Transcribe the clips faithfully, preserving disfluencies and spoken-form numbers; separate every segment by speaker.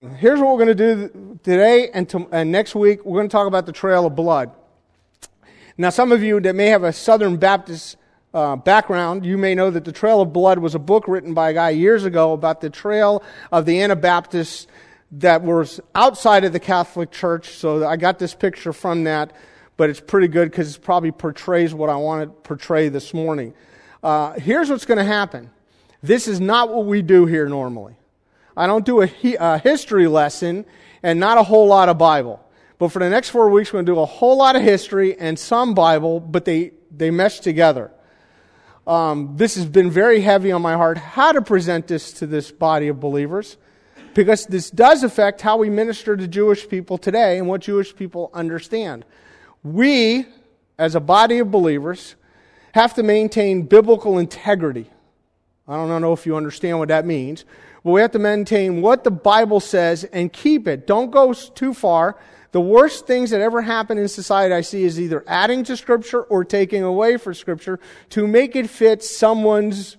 Speaker 1: Here's what we're going to do today and, to, and next week. We're going to talk about the Trail of Blood. Now, some of you that may have a Southern Baptist uh, background, you may know that the Trail of Blood was a book written by a guy years ago about the trail of the Anabaptists that was outside of the Catholic Church. So I got this picture from that, but it's pretty good because it probably portrays what I want to portray this morning. Uh, here's what's going to happen. This is not what we do here normally. I don't do a, a history lesson and not a whole lot of Bible. But for the next four weeks, we're going to do a whole lot of history and some Bible, but they, they mesh together. Um, this has been very heavy on my heart, how to present this to this body of believers, because this does affect how we minister to Jewish people today and what Jewish people understand. We, as a body of believers, have to maintain biblical integrity. I don't know if you understand what that means. But we have to maintain what the Bible says and keep it. Don't go too far. The worst things that ever happen in society I see is either adding to Scripture or taking away from Scripture to make it fit someone's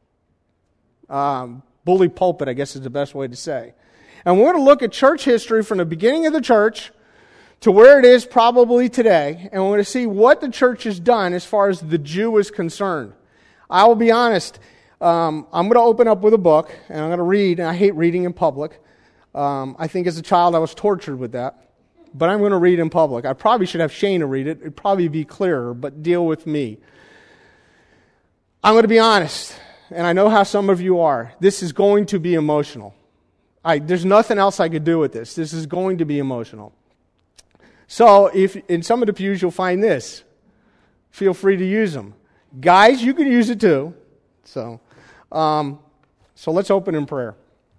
Speaker 1: um, bully pulpit, I guess is the best way to say. And we're going to look at church history from the beginning of the church to where it is probably today. And we're going to see what the church has done as far as the Jew is concerned. I will be honest. Um, I'm going to open up with a book, and I'm going to read, and I hate reading in public. Um, I think as a child I was tortured with that. But I'm going to read in public. I probably should have Shana read it. It'd probably be clearer, but deal with me. I'm going to be honest, and I know how some of you are. This is going to be emotional. I, there's nothing else I could do with this. This is going to be emotional. So if in some of the pews you'll find this, feel free to use them. Guys, you can use it too. So... Um, so let's open in prayer.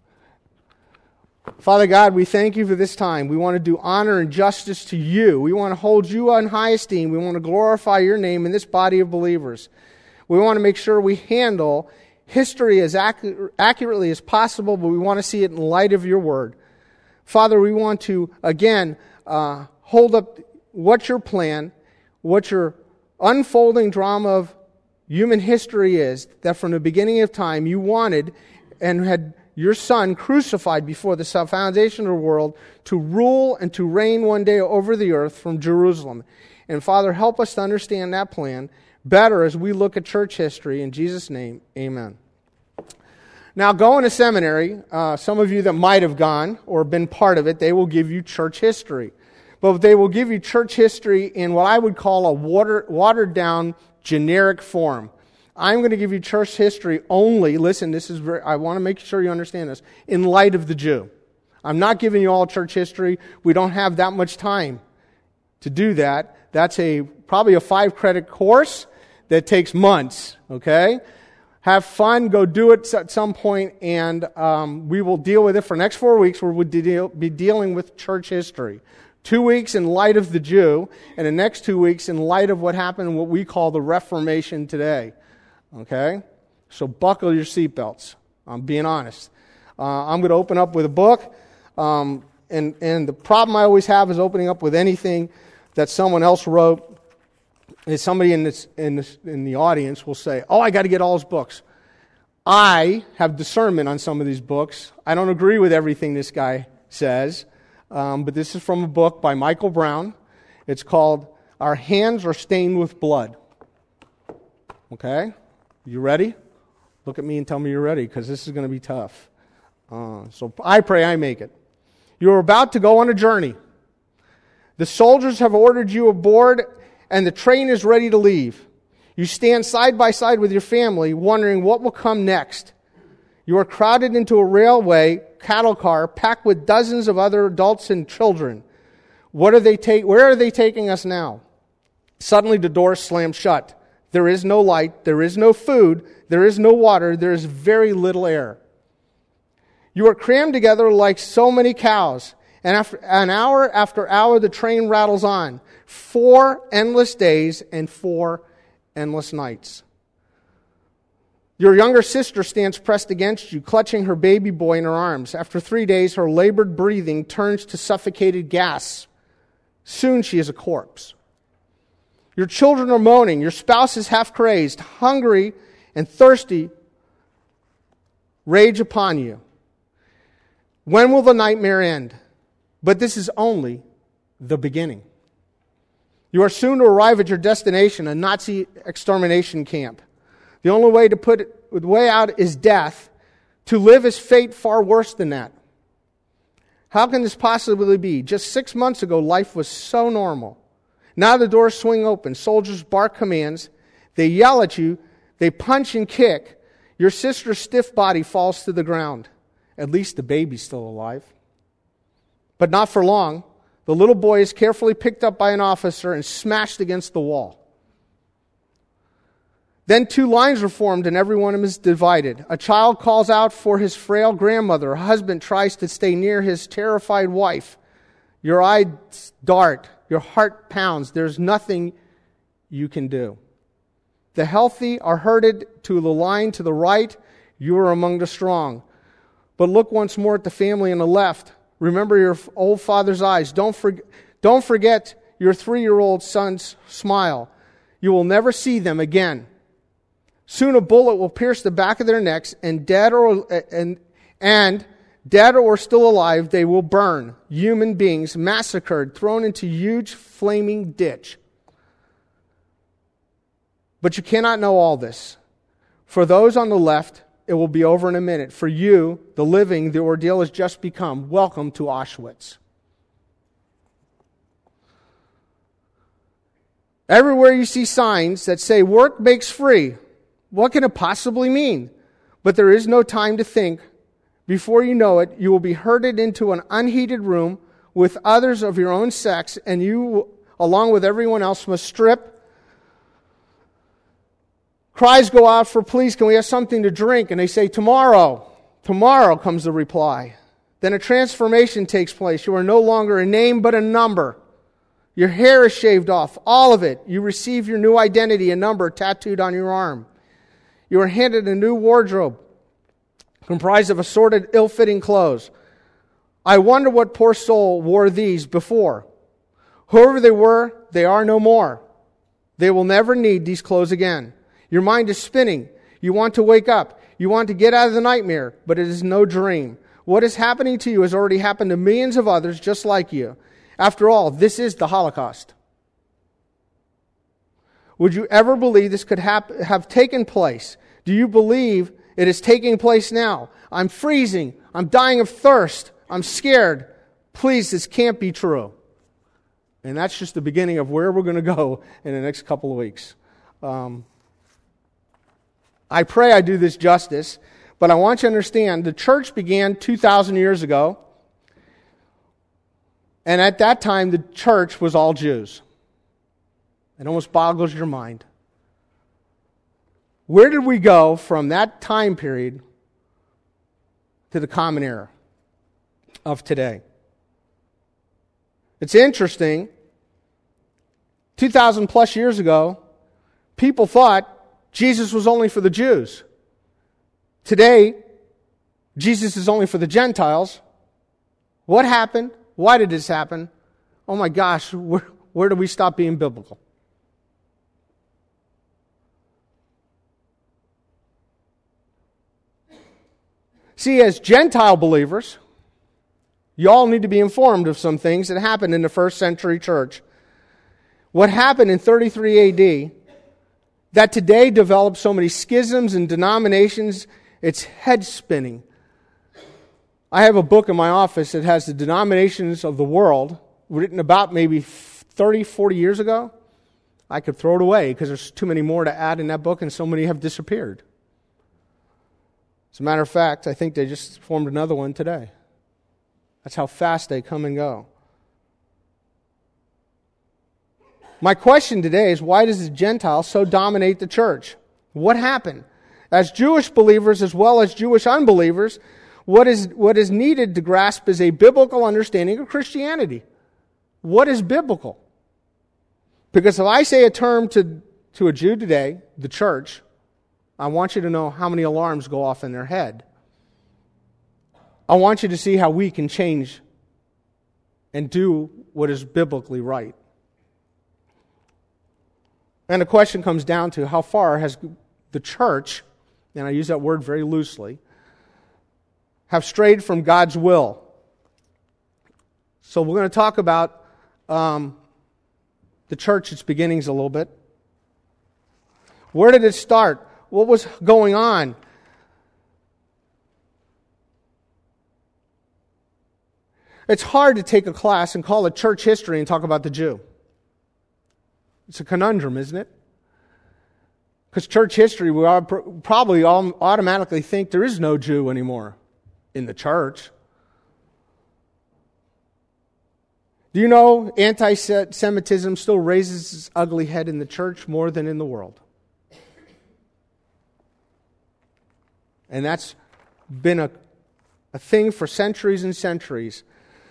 Speaker 1: Father God, we thank you for this time. We want to do honor and justice to you. We want to hold you in high esteem. We want to glorify your name in this body of believers. We want to make sure we handle history as accu- accurately as possible, but we want to see it in light of your word. Father, we want to, again, uh, hold up what your plan, what your unfolding drama of human history is, that from the beginning of time you wanted and had your Son crucified before the foundation of the world to rule and to reign one day over the earth from Jerusalem. And Father, help us to understand that plan better as we look at church history. In Jesus' name, amen. Now, going to seminary, uh, some of you that might have gone or been part of it, they will give you church history. But they will give you church history in what I would call a water, watered down generic form. I'm going to give you church history only, listen, this is very, I want to make sure you understand this, in light of the Jew. I'm not giving you all church history. We don't have that much time to do that. That's a probably a five credit course that takes months, okay? Have fun, go do it at some point, and um, we will deal with it for the next four weeks where we'll deal, be dealing with church history. Two weeks in light of the Jew, and the next two weeks in light of what happened in what we call the Reformation today. Okay? So buckle your seatbelts. I'm being honest. Uh, I'm going to open up with a book, um, and, and the problem I always have is opening up with anything that someone else wrote. Is somebody in this, in this in the audience will say, oh, I got to get all his books. I have discernment on some of these books. I don't agree with everything this guy says. Um, but this is from a book by Michael Brown. It's called Our Hands Are Stained with Blood. Okay? You ready? Look at me and tell me you're ready, because this is going to be tough. Uh, so I pray I make it. You're about to go on a journey. The soldiers have ordered you aboard, and the train is ready to leave. You stand side by side with your family, wondering what will come next. You are crowded into a railway cattle car packed with dozens of other adults and children. What are they take? Where are they taking us now? Suddenly the door slams shut. There is no light. There is no food. There is no water. There is very little air. You are crammed together like so many cows. And after an hour after hour, the train rattles on. Four endless days and four endless nights. Your younger sister stands pressed against you, clutching her baby boy in her arms. After three days, her labored breathing turns to suffocated gas. Soon she is a corpse. Your children are moaning. Your spouse is half crazed. Hungry and thirsty rage upon you. When will the nightmare end? But this is only the beginning. You are soon to arrive at your destination, a Nazi extermination camp. The only way to put it, the way out is death. To live is fate far worse than that. How can this possibly be? Just six months ago, life was so normal. Now the doors swing open. Soldiers bark commands. They yell at you. They punch and kick. Your sister's stiff body falls to the ground. At least the baby's still alive. But not for long. The little boy is carefully picked up by an officer and smashed against the wall. Then two lines are formed and every one of them is divided. A child calls out for his frail grandmother. A husband tries to stay near his terrified wife. Your eyes dart. Your heart pounds. There's nothing you can do. The healthy are herded to the line to the right. You are among the strong. But look once more at the family on the left. Remember your old father's eyes. Don't, for, don't forget your three-year-old son's smile. You will never see them again. Soon a bullet will pierce the back of their necks, and dead or and and dead or still alive, they will burn. Human beings massacred, thrown into huge flaming ditch. But you cannot know all this. For those on the left, it will be over in a minute. For you, the living, the ordeal has just become. Welcome to Auschwitz. Everywhere you see signs that say work makes free. What can it possibly mean? But there is no time to think. Before you know it, you will be herded into an unheated room with others of your own sex, and you, along with everyone else, must strip. Cries go out for, please, can we have something to drink? And they say, tomorrow. Tomorrow comes the reply. Then a transformation takes place. You are no longer a name, but a number. Your hair is shaved off, all of it. You receive your new identity, a number tattooed on your arm. You are handed a new wardrobe comprised of assorted ill-fitting clothes. I wonder what poor soul wore these before. Whoever they were, they are no more. They will never need these clothes again. Your mind is spinning. You want to wake up. You want to get out of the nightmare, but it is no dream. What is happening to you has already happened to millions of others just like you. After all, this is the Holocaust. Would you ever believe this could hap- have taken place? Do you believe it is taking place now? I'm freezing. I'm dying of thirst. I'm scared. Please, this can't be true. And that's just the beginning of where we're going to go in the next couple of weeks. Um, I pray I do this justice, but I want you to understand the church began two thousand years ago, and at that time the church was all Jews. It almost boggles your mind. Where did we go from that time period to the common era of today? It's interesting. two thousand plus years ago, people thought Jesus was only for the Jews. Today, Jesus is only for the Gentiles. What happened? Why did this happen? Oh my gosh, where, where do we stop being biblical? See, as Gentile believers, you all need to be informed of some things that happened in the first century church. What happened in thirty-three A D that today developed so many schisms and denominations, it's head spinning. I have a book in my office that has the denominations of the world, written about maybe thirty, forty years ago. I could throw it away because there's too many more to add in that book and so many have disappeared. As a matter of fact, I think they just formed another one today. That's how fast they come and go. My question today is, why does the Gentiles so dominate the church? What happened? As Jewish believers as well as Jewish unbelievers, what is, what is needed to grasp is a biblical understanding of Christianity. What is biblical? Because if I say a term to, to a Jew today, the church, I want you to know how many alarms go off in their head. I want you to see how we can change and do what is biblically right. And the question comes down to how far has the church, and I use that word very loosely, have strayed from God's will. So we're going to talk about um, the church, its beginnings a little bit. Where did it start? What was going on? It's hard to take a class and call it church history and talk about the Jew. It's a conundrum, isn't it? Because church history, we all probably all automatically think there is no Jew anymore in the church. Do you know anti-Semitism still raises its ugly head in the church more than in the world? And that's been a, a thing for centuries and centuries.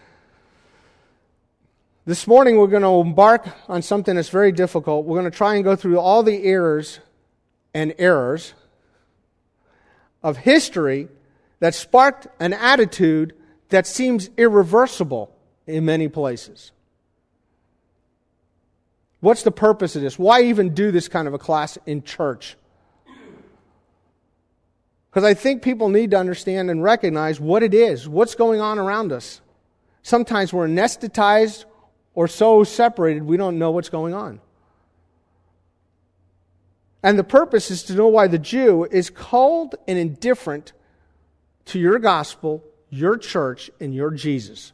Speaker 1: This morning we're going to embark on something that's very difficult. We're going to try and go through all the errors and errors of history that sparked an attitude that seems irreversible in many places. What's the purpose of this? Why even do this kind of a class in church? Because I think people need to understand and recognize what it is, what's going on around us. Sometimes we're anesthetized or so separated we don't know what's going on. And the purpose is to know why the Jew is cold and indifferent to your gospel, your church, and your Jesus.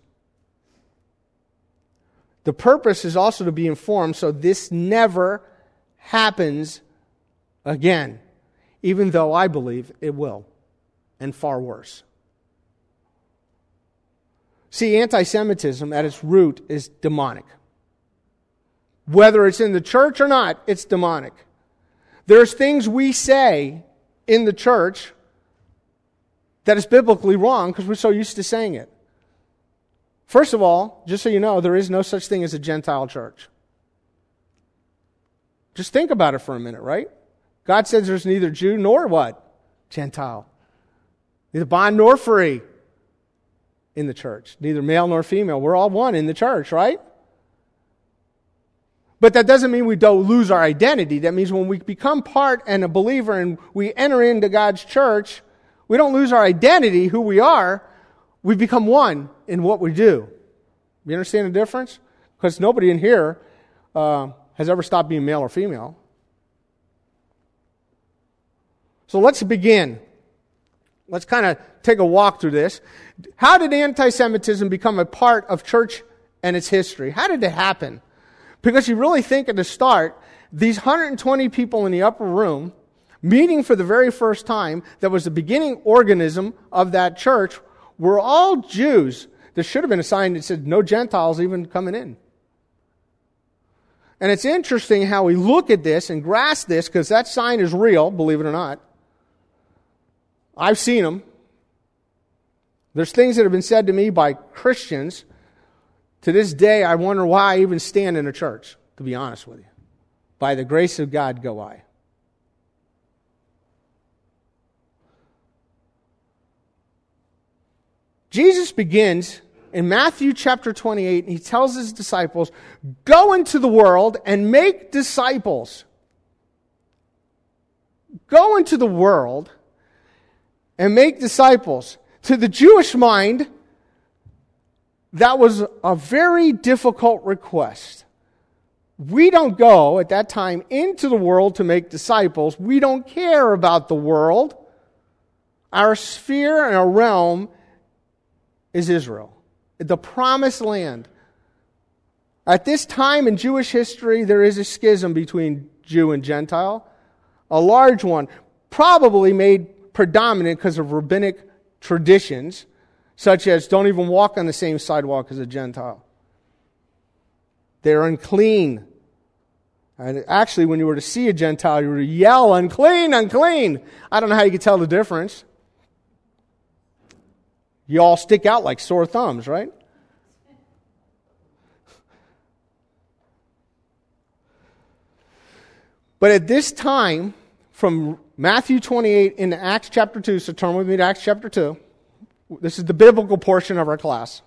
Speaker 1: The purpose is also to be informed so this never happens again, even though I believe it will, and far worse. See, anti-Semitism at its root is demonic. Whether it's in the church or not, it's demonic. There's things we say in the church that is biblically wrong because we're so used to saying it. First of all, just so you know, there is no such thing as a Gentile church. Just think about it for a minute, right? God says there's neither Jew nor what? Gentile. Neither bond nor free in the church. Neither male nor female. We're all one in the church, right? But that doesn't mean we don't lose our identity. That means when we become part and a believer and we enter into God's church, we don't lose our identity, who we are. We become one in what we do. You understand the difference? Because nobody in here uh, has ever stopped being male or female. So let's begin. Let's kind of take a walk through this. How did anti-Semitism become a part of church and its history? How did it happen? Because you really think at the start, these one hundred twenty people in the upper room, meeting for the very first time, that was the beginning organism of that church, were all Jews. There should have been a sign that said, no Gentiles even coming in. And it's interesting how we look at this and grasp this, because that sign is real, believe it or not. I've seen them. There's things that have been said to me by Christians. To this day, I wonder why I even stand in a church, to be honest with you. By the grace of God go I. Jesus begins in Matthew chapter twenty-eight, and he tells his disciples, go into the world and make disciples. Go into the world and make disciples. To the Jewish mind, that was a very difficult request. We don't go at that time into the world to make disciples. We don't care about the world. Our sphere and our realm is Israel, the promised land. At this time in Jewish history, there is a schism between Jew and Gentile, a large one, probably made predominant because of rabbinic traditions, such as don't even walk on the same sidewalk as a Gentile. They're unclean. And actually, when you were to see a Gentile, you were to yell, unclean, unclean. I don't know how you could tell the difference. You all stick out like sore thumbs, right? But at this time, from Matthew twenty-eight into Acts chapter two, so turn with me to Acts chapter two. This is the biblical portion of our class.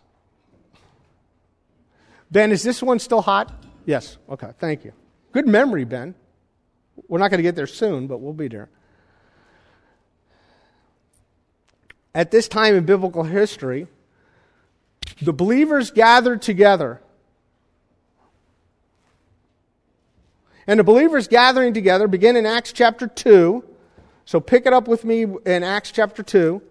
Speaker 1: Ben, is this one still hot? Yes. Okay, thank you. Good memory, Ben. We're not going to get there soon, but we'll be there. at this time in biblical history, the believers gathered together. And the believers gathering together begin in Acts chapter two. So pick it up with me in Acts chapter two.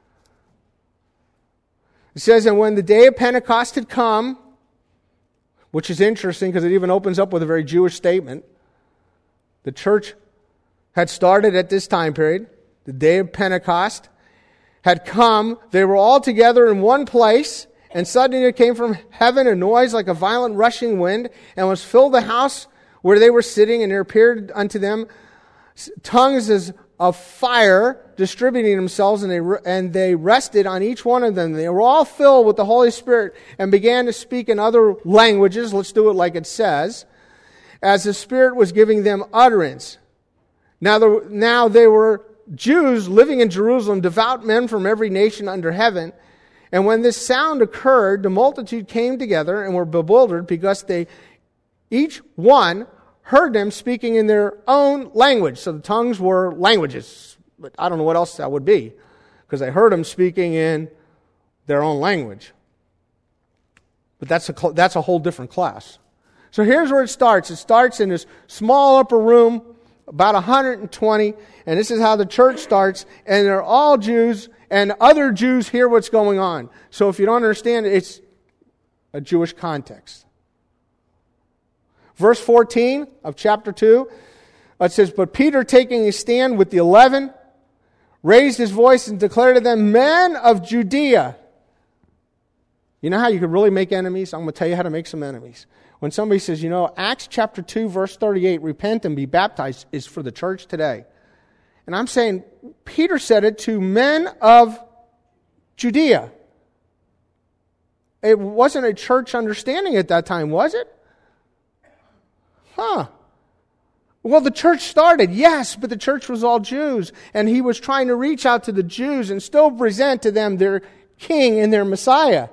Speaker 1: It says, and when the day of Pentecost had come, which is interesting because it even opens up with a very Jewish statement. The church had started at this time period. The day of Pentecost had come. They were all together in one place. And suddenly there came from heaven a noise like a violent rushing wind, and was filled the house where they were sitting, and there appeared unto them tongues as of fire distributing themselves, and they and they rested on each one of them. They were all filled with the Holy Spirit and began to speak in other languages. Let's do it like it says, as the Spirit was giving them utterance. Now, the, now they were Jews living in Jerusalem, devout men from every nation under heaven. And when this sound occurred, the multitude came together and were bewildered because they each one heard them speaking in their own language. So the tongues were languages. But I don't know what else that would be, because they heard them speaking in their own language. But that's a, that's a whole different class. So here's where it starts. It starts in this small upper room, about one hundred twenty, and this is how the church starts, and they're all Jews, and other Jews hear what's going on. So if you don't understand it, it's a Jewish context. Verse fourteen of chapter two, it says, but Peter, taking his stand with the eleven, raised his voice and declared to them, men of Judea. You know how you could really make enemies? I'm going to tell you how to make some enemies. When somebody says, you know, Acts chapter two, verse thirty-eight, repent and be baptized, is for the church today. And I'm saying, Peter said it to men of Judea. It wasn't a church understanding at that time, was it? Huh. Well, the church started, yes, but the church was all Jews. And he was trying to reach out to the Jews and still present to them their king and their Messiah.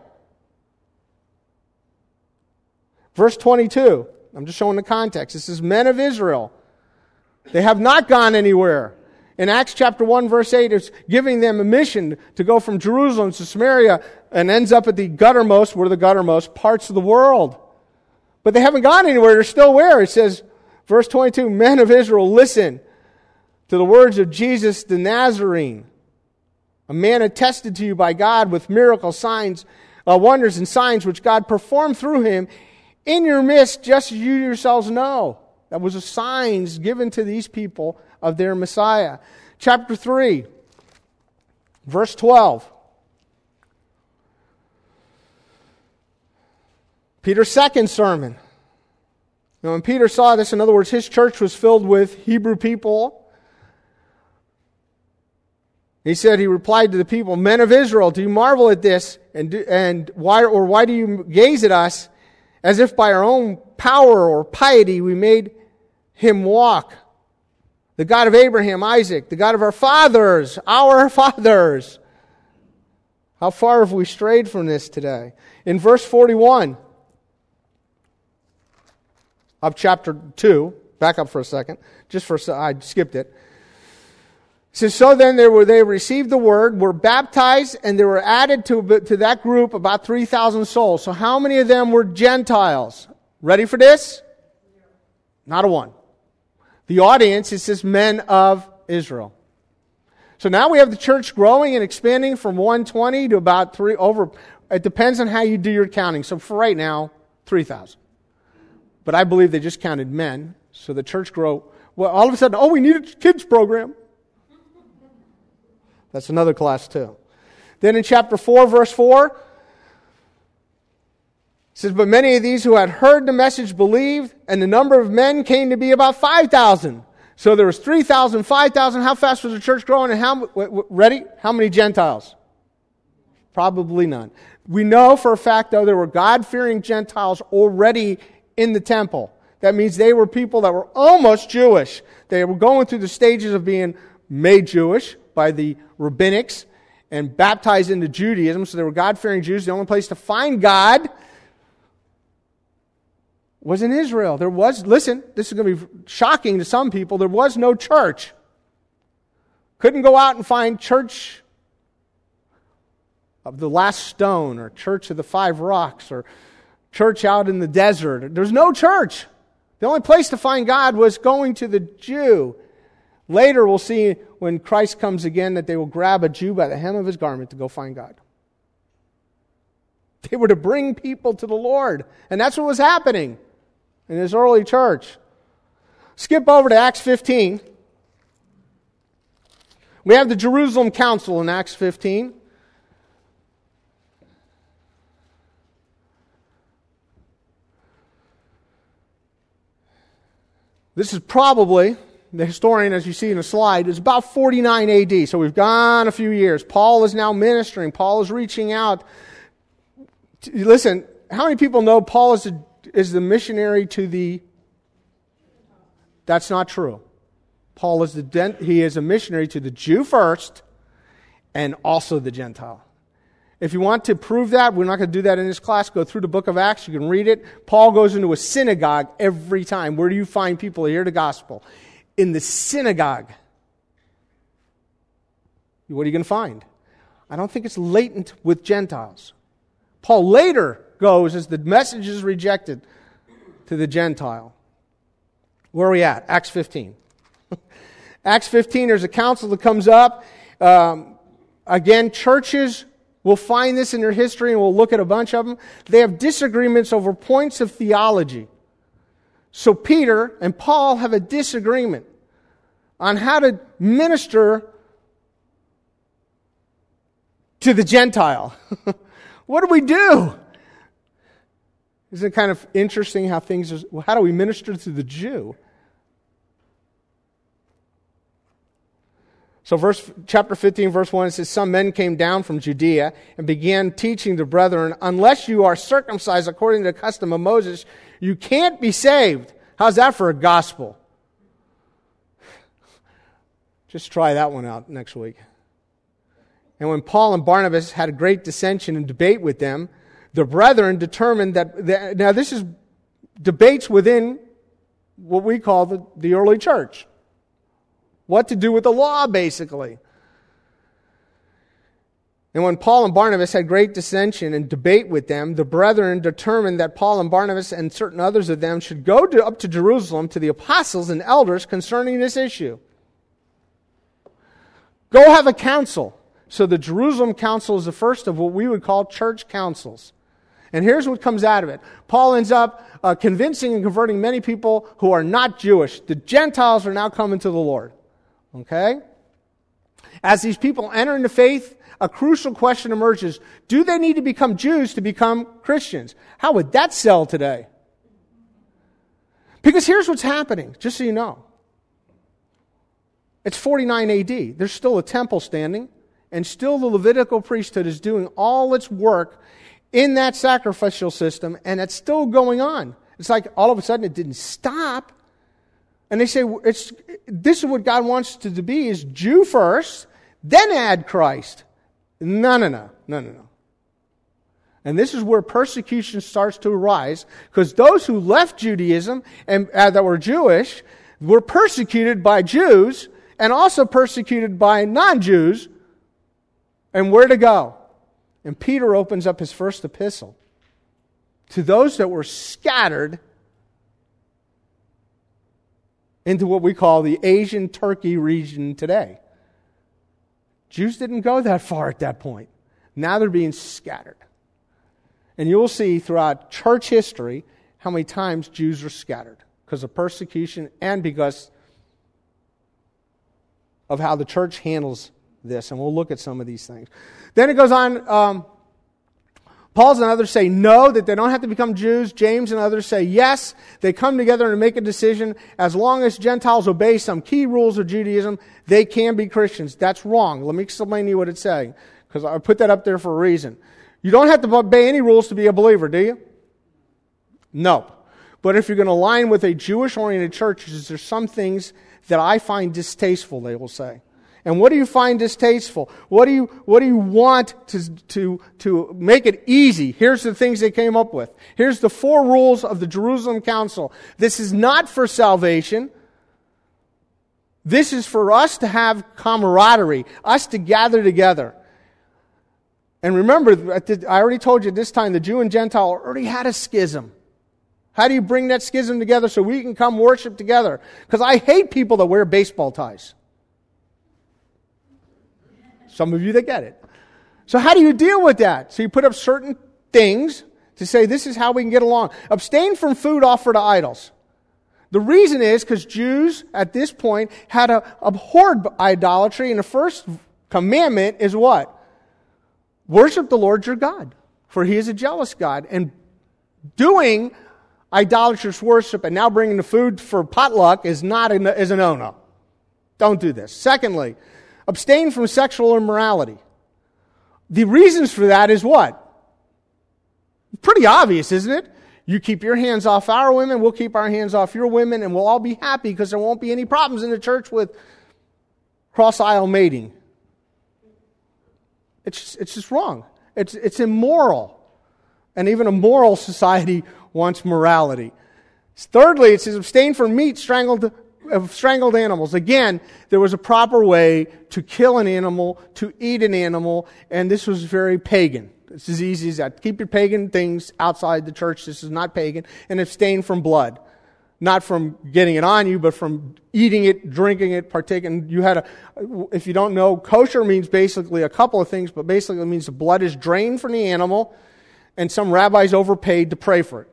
Speaker 1: Verse twenty-two, I'm just showing the context. This is men of Israel. They have not gone anywhere. In Acts chapter one, verse eight, it's giving them a mission to go from Jerusalem to Samaria and ends up at the guttermost, where the guttermost parts of the world. But they haven't gone anywhere. They're still where? It says, verse twenty-two, men of Israel, listen to the words of Jesus the Nazarene, a man attested to you by God with miracles, signs, uh, wonders, and signs which God performed through him in your midst, just as you yourselves know. That was a signs given to these people of their Messiah. Chapter three, verse twelve. Peter's second sermon. Now, when Peter saw this, in other words, his church was filled with Hebrew people. He said, he replied to the people, men of Israel, do you marvel at this? And, do, and why, or why do you gaze at us as if by our own power or piety we made him walk? The God of Abraham, Isaac, the God of our fathers, our fathers. How far have we strayed from this today? In verse forty-one of chapter two, back up for a second, just for I skipped it. It says, so then they were they received the word, were baptized, and there were added to, to that group about three thousand souls. So how many of them were Gentiles? Ready for this? Not a one. The audience, it says men of Israel. So now we have the church growing and expanding from one hundred twenty to about three over. It depends on how you do your counting. So for right now, three thousand. But I believe they just counted men. So the church grow. Well, all of a sudden, oh, we need a kids program. That's another class too. Then in chapter four, verse four, it says, but many of these who had heard the message believed, and the number of men came to be about five thousand. So there was three thousand, five thousand. How fast was the church growing? And how, ready? How many Gentiles? Probably none. We know for a fact, though, there were God-fearing Gentiles already in the temple. That means they were people that were almost Jewish. They were going through the stages of being made Jewish by the rabbinics and baptized into Judaism. So they were God-fearing Jews. The only place to find God was in Israel. There was, listen, this is going to be shocking to some people, there was no church. Couldn't go out and find church of the Last Stone or Church of the Five Rocks or church out in the desert. There's no church. The only place to find God was going to the Jew. Later we'll see when Christ comes again that they will grab a Jew by the hem of his garment to go find God. They were to bring people to the Lord. And that's what was happening in his early church. Skip over to Acts fifteen. We have the Jerusalem Council in Acts fifteen. This is probably, the historian, as you see in the slide, is about forty-nine A D. So we've gone a few years. Paul is now ministering. Paul is reaching out. Listen, how many people know Paul is, a, is the missionary to the... That's not true. Paul is the he is a missionary to the Jew first and also the Gentile. If you want to prove that, we're not going to do that in this class. Go through the book of Acts. You can read it. Paul goes into a synagogue every time. Where do you find people who hear the gospel? In the synagogue. What are you going to find? I don't think it's latent with Gentiles. Paul later goes, as the message is rejected, to the Gentile. Where are we at? Acts fifteen. Acts fifteen, there's a council that comes up. Um, again, churches will find this in their history, and we'll look at a bunch of them. They have disagreements over points of theology. So Peter and Paul have a disagreement on how to minister to the Gentile. What do we do? Isn't it kind of interesting how things are, well, how do we minister to the Jew? So verse chapter fifteen, verse one, it says, some men came down from Judea and began teaching the brethren, unless you are circumcised according to the custom of Moses, you can't be saved. How's that for a gospel? Just try that one out next week. And when Paul and Barnabas had a great dissension and debate with them, the brethren determined that, that now this is debates within what we call the, the early church. What to do with the law, basically. And when Paul and Barnabas had great dissension and debate with them, the brethren determined that Paul and Barnabas and certain others of them should go to, up to Jerusalem to the apostles and elders concerning this issue. Go have a council. So the Jerusalem council is the first of what we would call church councils. And here's what comes out of it. Paul ends up uh, convincing and converting many people who are not Jewish. The Gentiles are now coming to the Lord. Okay? As these people enter into faith, a crucial question emerges. Do they need to become Jews to become Christians? How would that sell today? Because here's what's happening, just so you know. It's forty-nine A D. There's still a temple standing, and still the Levitical priesthood is doing all its work in that sacrificial system, and it's still going on. It's like all of a sudden it didn't stop. And they say, it's this is what God wants it to be, is Jew first, then add Christ. No, no, no, no, no, no. And this is where persecution starts to arise, because those who left Judaism and uh, that were Jewish were persecuted by Jews and also persecuted by non-Jews. And where to go? And Peter opens up his first epistle to those that were scattered into what we call the Asian Turkey region today. Jews didn't go that far at that point. Now they're being scattered. And you will see throughout church history how many times Jews are scattered because of persecution and because of how the church handles this. And we'll look at some of these things. Then it goes on, um, Paul and others say no, that they don't have to become Jews. James and others say yes. They come together and make a decision. As long as Gentiles obey some key rules of Judaism, they can be Christians. That's wrong. Let me explain to you what it's saying, because I put that up there for a reason. You don't have to obey any rules to be a believer, do you? No. But if you're going to align with a Jewish-oriented church, there's some things that I find distasteful, they will say. And what do you find distasteful? What do you what do you want to to to make it easy? Here's the things they came up with. Here's the four rules of the Jerusalem Council. This is not for salvation. This is for us to have camaraderie, us to gather together. And remember, at the, I already told you at this time, the Jew and Gentile already had a schism. How do you bring that schism together so we can come worship together? Because I hate people that wear baseball ties. Some of you that get it. So how do you deal with that? So you put up certain things to say this is how we can get along. Abstain from food offered to idols. The reason is because Jews at this point had a, abhorred idolatry, and the first commandment is what? Worship the Lord your God, for He is a jealous God. And doing idolatrous worship and now bringing the food for potluck is not a, is a no-no. Don't do this. Secondly, abstain from sexual immorality. The reasons for that is what? Pretty obvious, isn't it? You keep your hands off our women, we'll keep our hands off your women, and we'll all be happy because there won't be any problems in the church with cross-aisle mating. It's, it's just wrong. It's, it's immoral. And even a moral society wants morality. Thirdly, it says abstain from meat strangled of strangled animals. Again, there was a proper way to kill an animal, to eat an animal, and this was very pagan. It's as easy as that. Keep your pagan things outside the church. This is not pagan. And abstain from blood. Not from getting it on you, but from eating it, drinking it, partaking. You had a, if you don't know, kosher means basically a couple of things, but basically it means the blood is drained from the animal, and some rabbis overpaid to pray for it.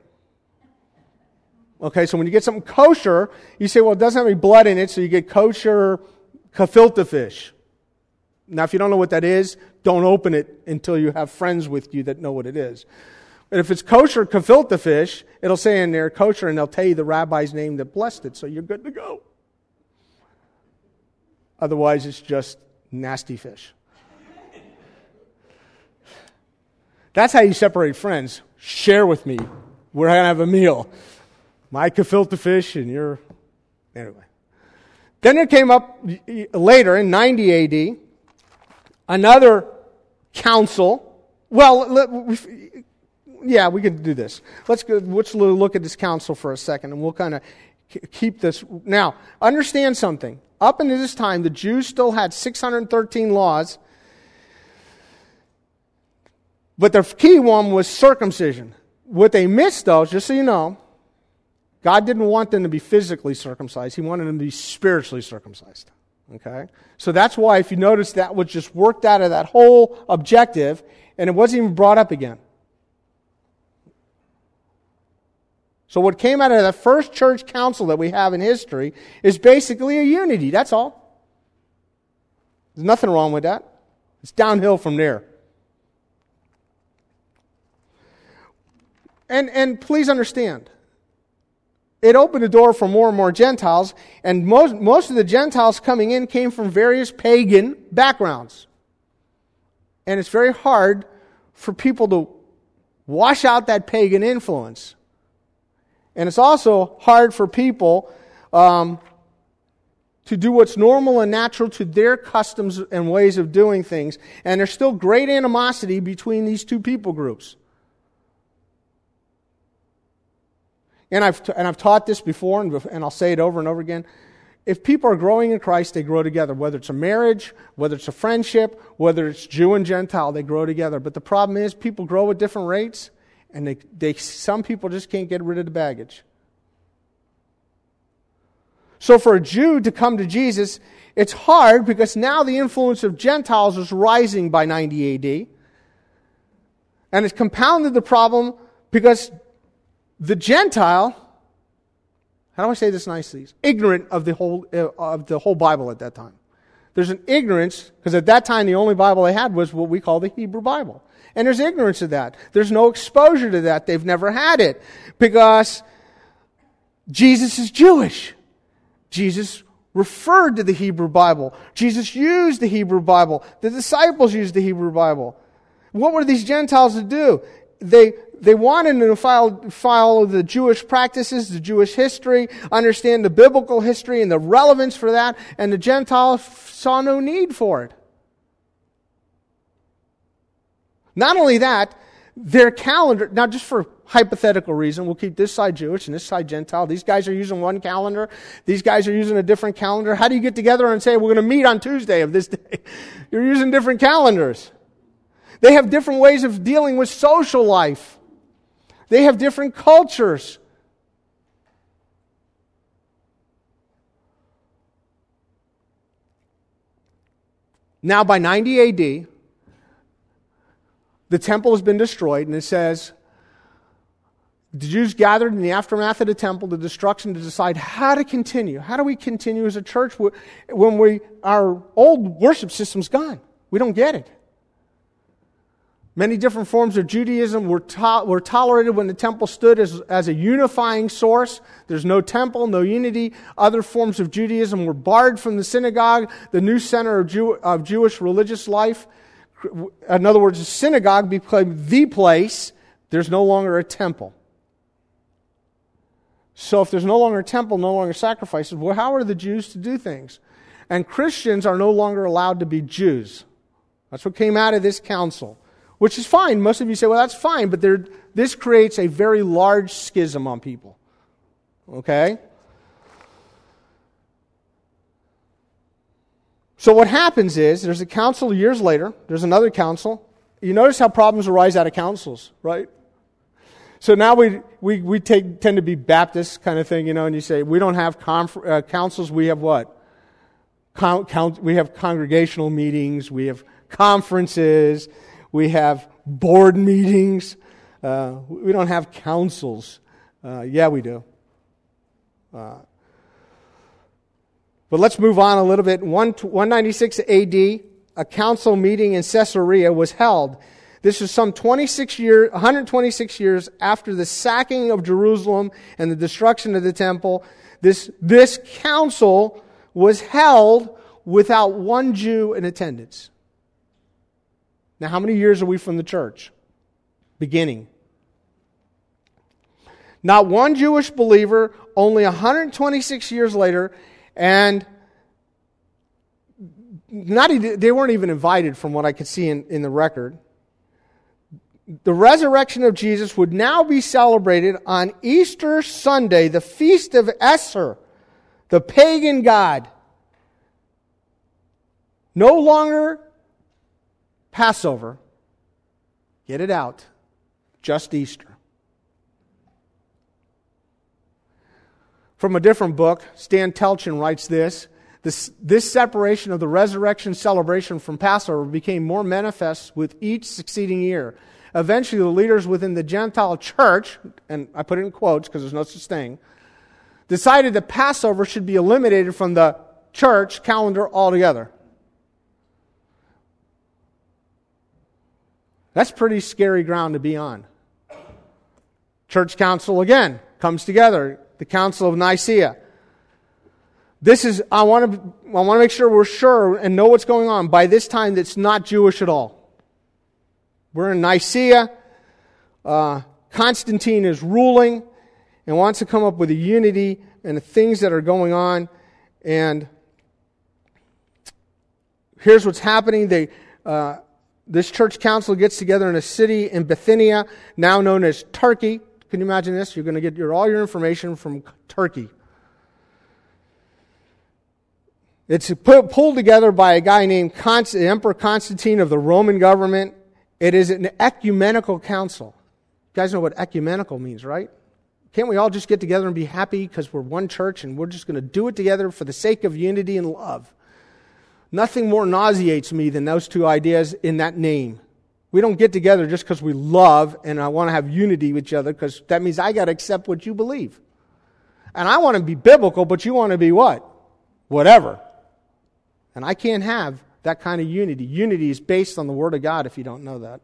Speaker 1: Okay, so when you get something kosher, you say, well, it doesn't have any blood in it, so you get kosher gefilte fish. Now, if you don't know what that is, don't open it until you have friends with you that know what it is. But if it's kosher gefilte fish, it'll say in there kosher, and they'll tell you the rabbi's name that blessed it, so you're good to go. Otherwise, it's just nasty fish. That's how you separate friends. Share with me. We're going to have a meal. My gefilte fish and your... Anyway. Then there came up later in ninety A D another council. Well, yeah, we could do this. Let's go, let's look at this council for a second, and we'll kind of keep this. Now, understand something. Up until this time, the Jews still had six hundred thirteen laws, but the key one was circumcision. What they missed, though, just so you know, God didn't want them to be physically circumcised. He wanted them to be spiritually circumcised. Okay? So that's why, if you notice, that was just worked out of that whole objective, and it wasn't even brought up again. So what came out of that first church council that we have in history is basically a unity. That's all. There's nothing wrong with that. It's downhill from there. And and please understand, it opened the door for more and more Gentiles, and most, most of the Gentiles coming in came from various pagan backgrounds. And it's very hard for people to wash out that pagan influence. And it's also hard for people um, to do what's normal and natural to their customs and ways of doing things. And there's still great animosity between these two people groups. And I've t- and I've taught this before, and, and I'll say it over and over again. If people are growing in Christ, they grow together. Whether it's a marriage, whether it's a friendship, whether it's Jew and Gentile, they grow together. But the problem is, people grow at different rates, and they, they some people just can't get rid of the baggage. So for a Jew to come to Jesus, it's hard because now the influence of Gentiles is rising by ninety A D. And it's compounded the problem because the Gentile, how do I say this nicely? Is ignorant of the whole uh, of the whole Bible at that time. There's an ignorance, because at that time the only Bible they had was what we call the Hebrew Bible. And there's ignorance of that. There's no exposure to that. They've never had it. Because Jesus is Jewish. Jesus referred to the Hebrew Bible. Jesus used the Hebrew Bible. The disciples used the Hebrew Bible. What were these Gentiles to do? They they wanted to follow, follow the Jewish practices, the Jewish history, understand the biblical history and the relevance for that, and the Gentiles saw no need for it. Not only that, their calendar, now just for hypothetical reason, we'll keep this side Jewish and this side Gentile. These guys are using one calendar. These guys are using a different calendar. How do you get together and say, we're going to meet on Tuesday of this day? You're using different calendars. They have different ways of dealing with social life. They have different cultures. Now, by ninety A D, the temple has been destroyed, and it says, the Jews gathered in the aftermath of the temple, the destruction, to decide how to continue. How do we continue as a church when we our old worship system's gone? We don't get it. Many different forms of Judaism were, to, were tolerated when the temple stood as, as a unifying source. There's no temple, no unity. Other forms of Judaism were barred from the synagogue, the new center of, Jew, of Jewish religious life. In other words, the synagogue became the place. There's no longer a temple. So if there's no longer a temple, no longer sacrifices, well, how are the Jews to do things? And Christians are no longer allowed to be Jews. That's what came out of this council, which is fine. Most of you say, well, that's fine, but there, this creates a very large schism on people. Okay? So what happens is, there's a council years later, there's another council. You notice how problems arise out of councils, right? So now we we we take tend to be Baptist kind of thing, you know, and you say, we don't have conf- uh, councils, we have what? Con- count, we have congregational meetings, we have conferences, we have board meetings. Uh, we don't have councils. Uh, yeah, we do. Uh, but let's move on a little bit. one ninety-six A D, a council meeting in Caesarea was held. This was some twenty-six years, one hundred twenty-six years after the sacking of Jerusalem and the destruction of the temple. This, this council was held without one Jew in attendance. Now, how many years are we from the church? Beginning. Not one Jewish believer, only one hundred twenty-six years later, and not they weren't even invited from what I could see in, in the record. The resurrection of Jesus would now be celebrated on Easter Sunday, the feast of Esser, the pagan god. No longer Passover. Get it out. Just Easter. From a different book, Stan Telchin writes this. This, this separation of the resurrection celebration from Passover became more manifest with each succeeding year. Eventually, the leaders within the Gentile church, and I put it in quotes because there's no such thing, decided that Passover should be eliminated from the church calendar altogether. That's pretty scary ground to be on. Church council, again, comes together. The Council of Nicaea. This is, I want to I want to make sure we're sure and know what's going on. By this time, it's not Jewish at all. We're in Nicaea. Uh, Constantine is ruling and wants to come up with a unity and the things that are going on. And here's what's happening. They, uh, this church council gets together in a city in Bithynia, now known as Turkey. Can you imagine this? You're going to get your, all your information from Turkey. It's put, pulled together by a guy named Const- Emperor Constantine of the Roman government. It is an ecumenical council. You guys know what ecumenical means, right? Can't we all just get together and be happy because we're one church and we're just going to do it together for the sake of unity and love? Nothing more nauseates me than those two ideas in that name. We don't get together just because we love and I want to have unity with each other, because that means I got to accept what you believe. And I want to be biblical, but you want to be what? Whatever. And I can't have that kind of unity. Unity is based on the Word of God, if you don't know that.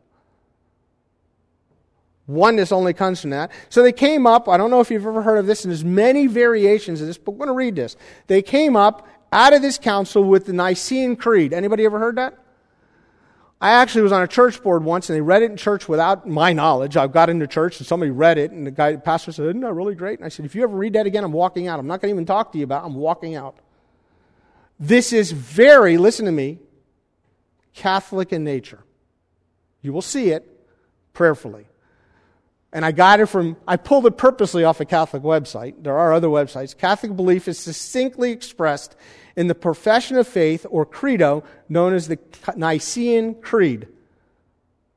Speaker 1: Oneness only comes from that. So they came up, I don't know if you've ever heard of this, and there's many variations of this, but we're going to read this. They came up out of this council with the Nicene Creed. Anybody ever heard that? I actually was on a church board once, and they read it in church without my knowledge. I got into church, and somebody read it, and the guy, the pastor said, "Isn't that really great?" And I said, "If you ever read that again, I'm walking out. I'm not going to even talk to you about it. I'm walking out." This is very, listen to me, Catholic in nature. You will see it prayerfully. And I got it from, I pulled it purposely off a Catholic website. There are other websites. Catholic belief is succinctly expressed in the profession of faith, or credo, known as the Nicene Creed.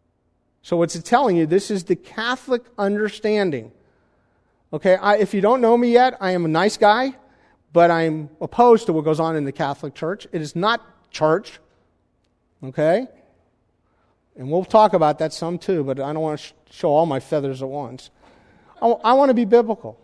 Speaker 1: So what's it telling you? This is the Catholic understanding. Okay, I, if you don't know me yet, I am a nice guy, but I'm opposed to what goes on in the Catholic Church. It is not church. Okay? And we'll talk about that some too, but I don't want to sh- show all my feathers at once. I, w- I want to be biblical.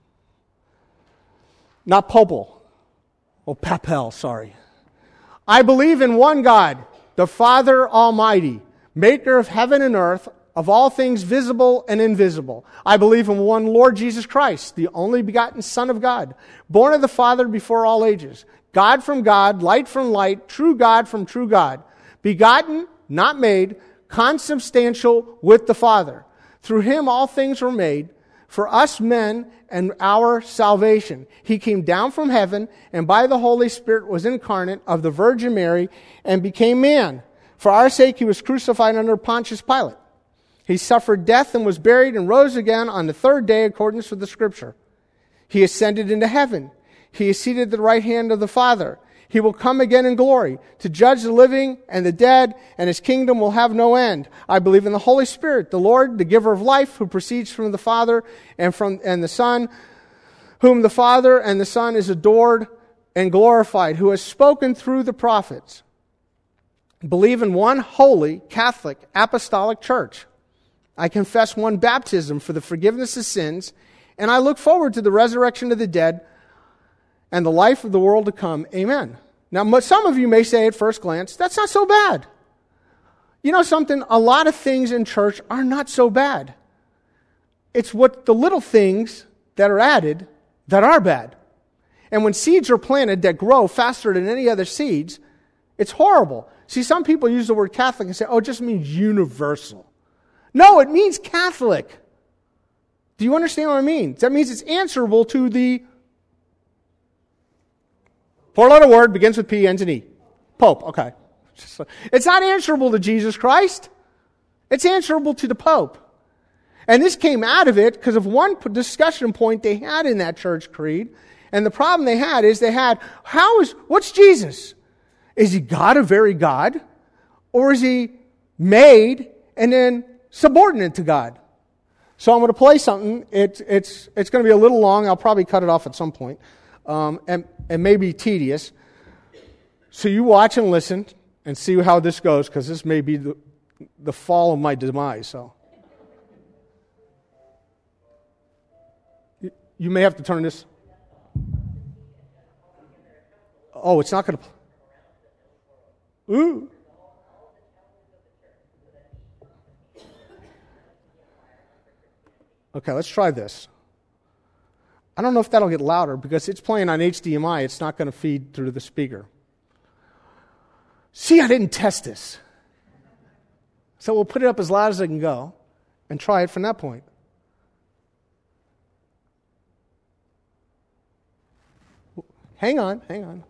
Speaker 1: Not popal. Oh, papal, sorry. I believe in one God, the Father Almighty, maker of heaven and earth, of all things visible and invisible. I believe in one Lord Jesus Christ, the only begotten Son of God, born of the Father before all ages, God from God, light from light, true God from true God, begotten, not made, consubstantial with the Father. Through him all things were made, for us men and our salvation. He came down from heaven, and by the Holy Spirit was incarnate of the Virgin Mary, and became man. For our sake he was crucified under Pontius Pilate. He suffered death and was buried and rose again on the third day according to the Scripture. He ascended into heaven. He is seated at the right hand of the Father. He will come again in glory to judge the living and the dead, and his kingdom will have no end. I believe in the Holy Spirit, the Lord, the giver of life, who proceeds from the Father and from and the Son, whom the Father and the Son is adored and glorified, who has spoken through the prophets. Believe in one holy, Catholic, apostolic church. I confess one baptism for the forgiveness of sins, and I look forward to the resurrection of the dead and the life of the world to come. Amen. Now, some of you may say at first glance, that's not so bad. You know something? A lot of things in church are not so bad. It's what the little things that are added that are bad. And when seeds are planted that grow faster than any other seeds, it's horrible. See, some people use the word Catholic and say, oh, it just means universal. No, it means Catholic. Do you understand what I mean? That means it's answerable to the four-letter word, begins with P, ends in E. Pope, okay. It's not answerable to Jesus Christ. It's answerable to the Pope. And this came out of it because of one discussion point they had in that church creed. And the problem they had is they had, how is, what's Jesus? Is he God, a very God? Or is he made and then subordinate to God? So I'm going to play something. It's it's it's going to be a little long. I'll probably cut it off at some point. Um, and, and maybe tedious. So you watch and listen and see how this goes, because this may be the, the fall of my demise. So you, you may have to turn this. Oh, it's not going to. Ooh. Okay, let's try this. I don't know if that'll get louder because it's playing on H D M I. It's not going to feed through the speaker. See, I didn't test this. So we'll put it up as loud as I can go and try it from that point. Hang on, hang on.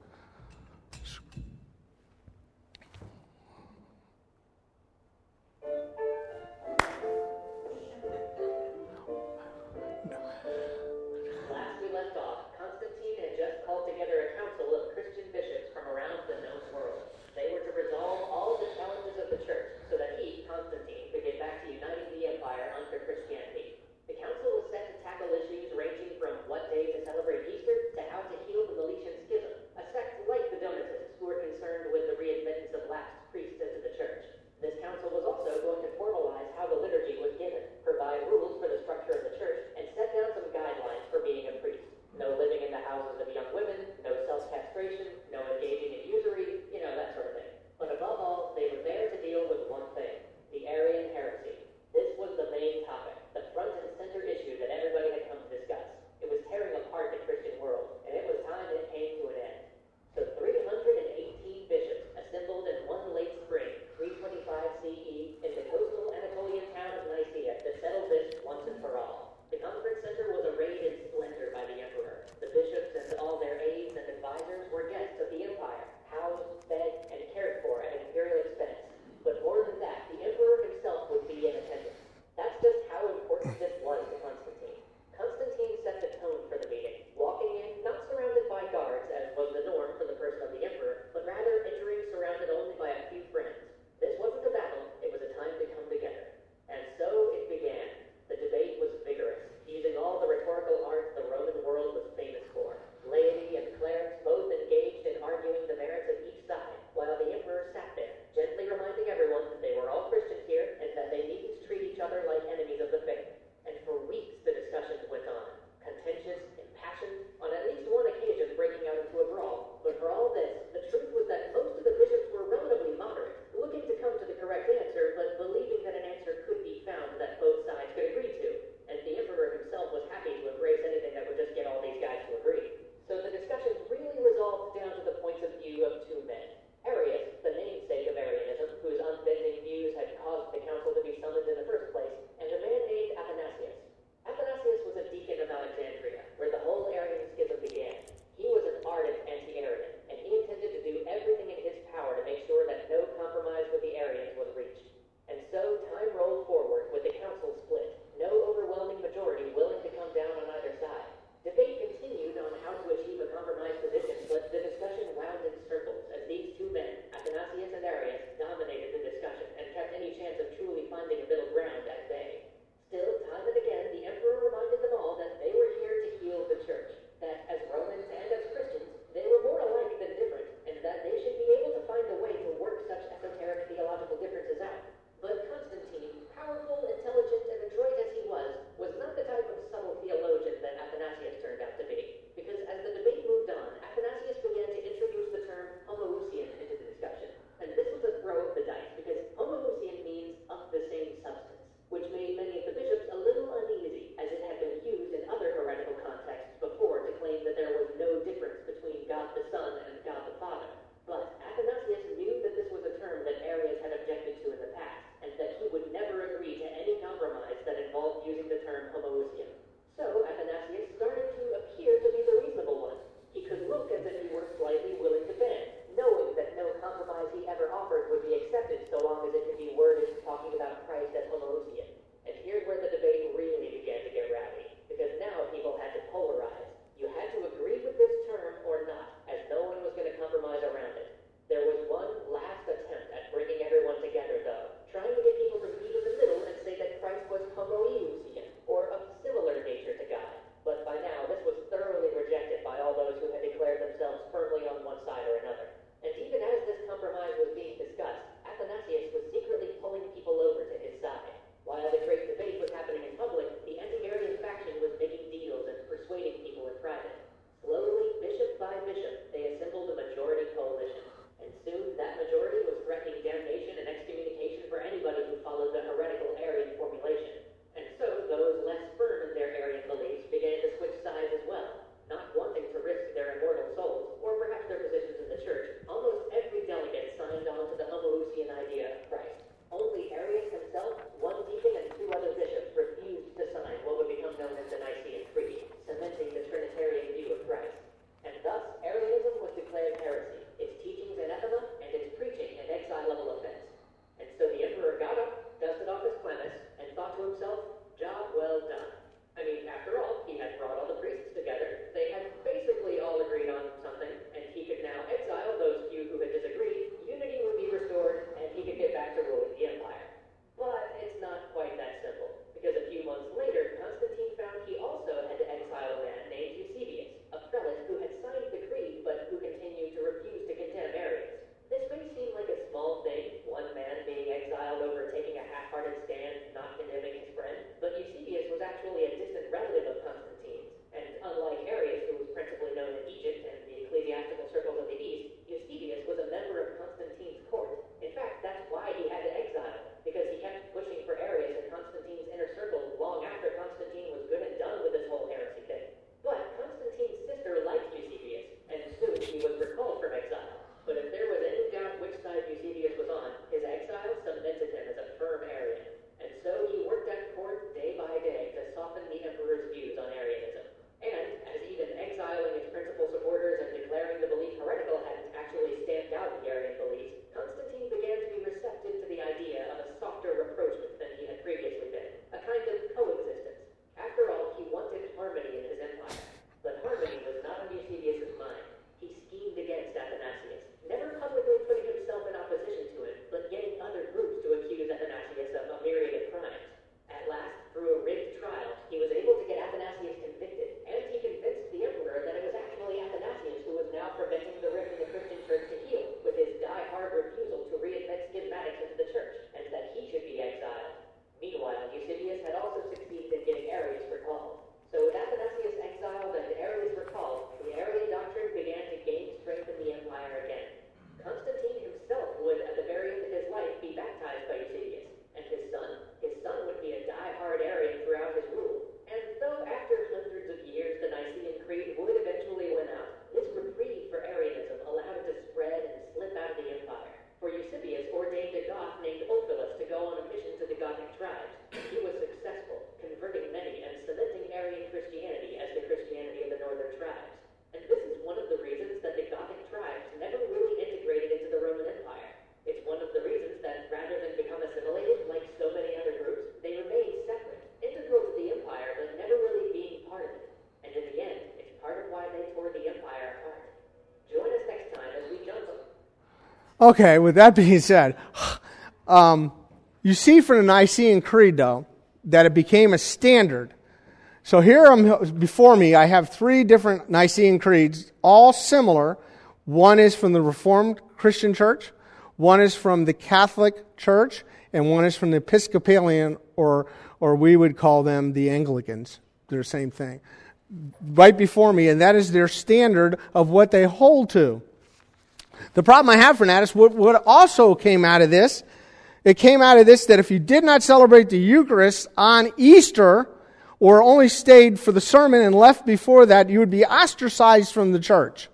Speaker 1: Okay, with that being said, um, you see from the Nicene Creed, though, that it became a standard. So here I'm, before me, I have three different Nicene Creeds, all similar. One is from the Reformed Christian Church, one is from the Catholic Church, and one is from the Episcopalian, or or we would call them the Anglicans. They're the same thing. Right before me, and that is their standard of what they hold to. The problem I have for that is what, what also came out of this. It came out of this that if you did not celebrate the Eucharist on Easter, or only stayed for the sermon and left before that, you would be ostracized from the church.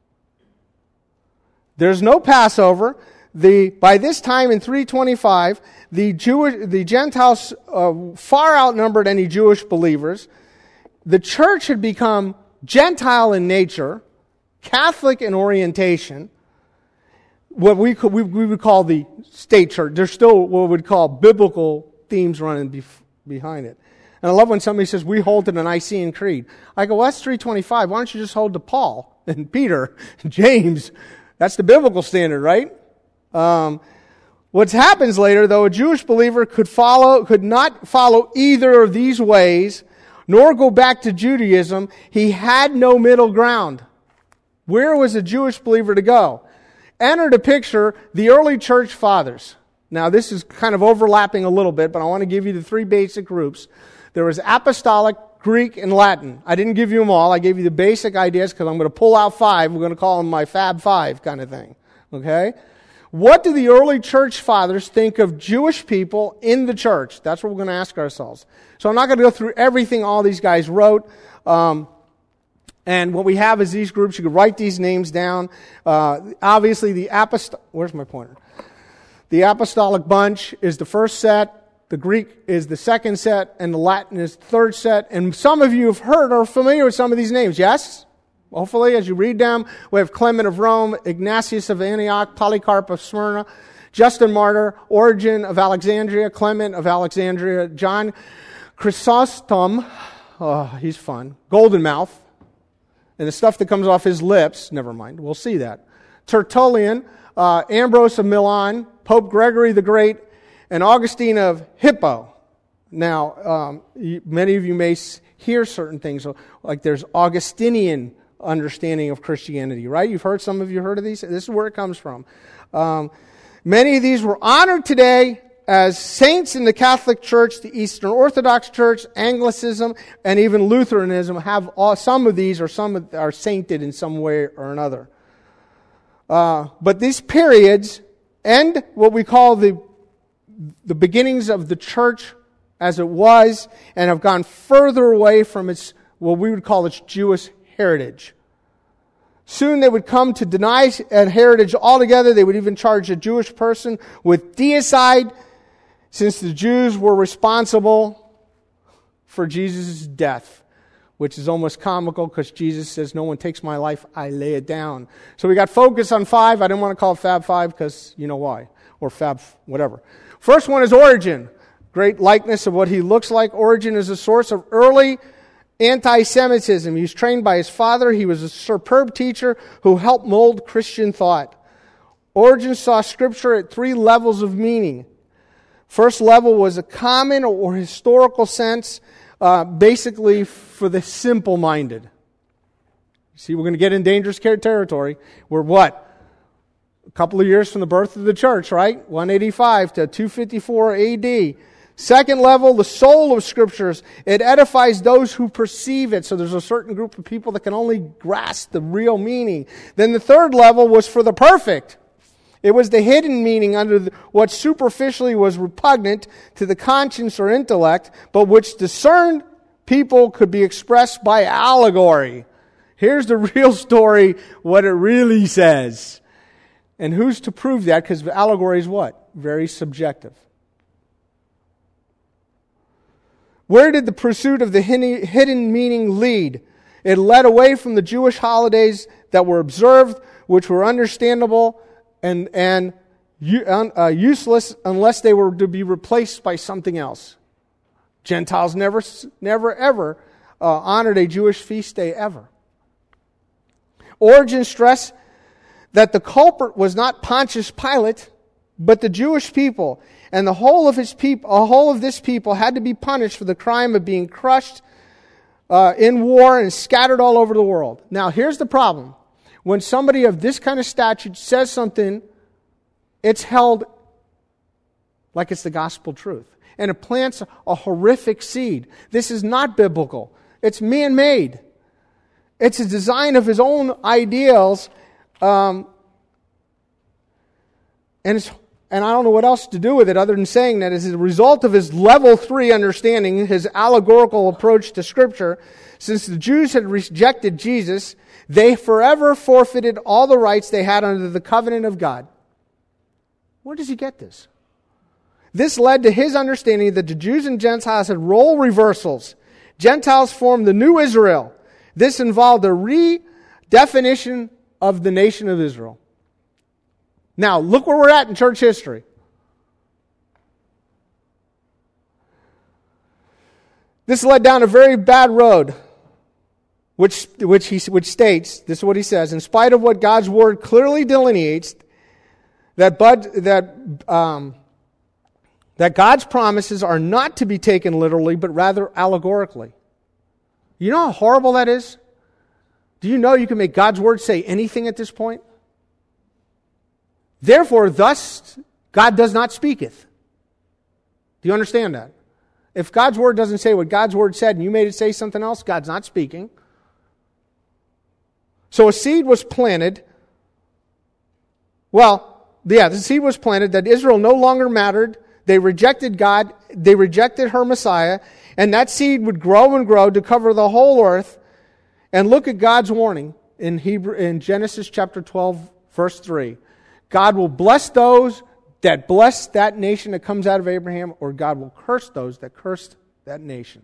Speaker 1: There's no Passover. The by this time in three twenty-five, the Jewish, the Gentiles uh, far outnumbered any Jewish believers. The church had become Gentile in nature, Catholic in orientation. What we could, we, we would call the state church. There's still what we would call biblical themes running bef- behind it. And I love when somebody says, we hold to the Nicene Creed. I go, well, that's three twenty-five. Why don't you just hold to Paul and Peter and James? That's the biblical standard, right? Um, what happens later, though, a Jewish believer could follow, could not follow either of these ways, nor go back to Judaism. He had no middle ground. Where was a Jewish believer to go? Enter the picture, the early church fathers. Now, this is kind of overlapping a little bit, but I want to give you the three basic groups. There was apostolic, Greek, and Latin. I didn't give you them all. I gave you the basic ideas because I'm going to pull out five. We're going to call them my Fab Five kind of thing. Okay? What do the early church fathers think of Jewish people in the church? That's what we're going to ask ourselves. So I'm not going to go through everything all these guys wrote. Um, and what we have is these groups. You can write these names down. Uh, obviously, the apostolic... Where's my pointer? The apostolic bunch is the first set. The Greek is the second set, and the Latin is the third set. And some of you have heard or are familiar with some of these names, yes? Hopefully, as you read them, we have Clement of Rome, Ignatius of Antioch, Polycarp of Smyrna, Justin Martyr, Origen of Alexandria, Clement of Alexandria, John Chrysostom, oh, he's fun, Golden Mouth, and the stuff that comes off his lips, never mind, we'll see that. Tertullian, uh, Ambrose of Milan, Pope Gregory the Great, and Augustine of Hippo. Now, um, you, many of you may hear certain things, like there's Augustinian understanding of Christianity, right? You've heard, some of you heard of these? This is where it comes from. Um, many of these were honored today as saints in the Catholic Church, the Eastern Orthodox Church, Anglicanism, and even Lutheranism have all, some of these, or some are sainted in some way or another. Uh, but these periods end what we call the the beginnings of the church as it was, and have gone further away from its, what we would call its Jewish heritage. Soon they would come to deny that heritage altogether. They would even charge a Jewish person with deicide, since the Jews were responsible for Jesus' death, which is almost comical because Jesus says, no one takes my life, I lay it down. So we got focus on five. I didn't want to call it Fab Five because you know why, or Fab whatever. First one is Origen. Great likeness of what he looks like. Origen is a source of early anti-Semitism. He was trained by his father. He was a superb teacher who helped mold Christian thought. Origen saw Scripture at three levels of meaning. First level was a common or historical sense, uh, basically for the simple-minded. See, we're going to get in dangerous territory. We're what? A couple of years from the birth of the church, right? one eighty-five to two fifty-four A D. Second level, the soul of Scriptures. It edifies those who perceive it. So there's a certain group of people that can only grasp the real meaning. Then the third level was for the perfect. It was the hidden meaning under the, what superficially was repugnant to the conscience or intellect, but which discerned people could be expressed by allegory. Here's the real story, what it really says. And who's to prove that? Because allegory is what? Very subjective. Where did the pursuit of the hidden meaning lead? It led away from the Jewish holidays that were observed, which were understandable and, and uh, useless unless they were to be replaced by something else. Gentiles never, never, ever uh, honored a Jewish feast day ever. Origen stressed that the culprit was not Pontius Pilate, but the Jewish people, and the whole of his people, a whole of this people had to be punished for the crime of being crushed uh, in war and scattered all over the world. Now, here's the problem. When somebody of this kind of statute says something, it's held like it's the gospel truth. And it plants a horrific seed. This is not biblical. It's man-made. It's a design of his own ideals. Um, and it's, and I don't know what else to do with it other than saying that as a result of his level three understanding, his allegorical approach to Scripture, since the Jews had rejected Jesus, they forever forfeited all the rights they had under the covenant of God. Where does he get this? This led to his understanding that the Jews and Gentiles had role reversals. Gentiles formed the new Israel. This involved a redefinition of the nation of Israel. Now, look where we're at in church history. This led down a very bad road, which, which, he, which states, this is what he says, in spite of what God's word clearly delineates, that, bud, that, um, that God's promises are not to be taken literally, but rather allegorically. You know how horrible that is? Do you know you can make God's word say anything at this point? Therefore, thus, God does not speaketh. Do you understand that? If God's word doesn't say what God's word said and you made it say something else, God's not speaking. So a seed was planted. Well, yeah, the seed was planted that Israel no longer mattered. They rejected God. They rejected her Messiah. And that seed would grow and grow to cover the whole earth. And look at God's warning in Hebrew, in Genesis chapter twelve, verse three. God will bless those that bless that nation that comes out of Abraham, or God will curse those that curse that nation.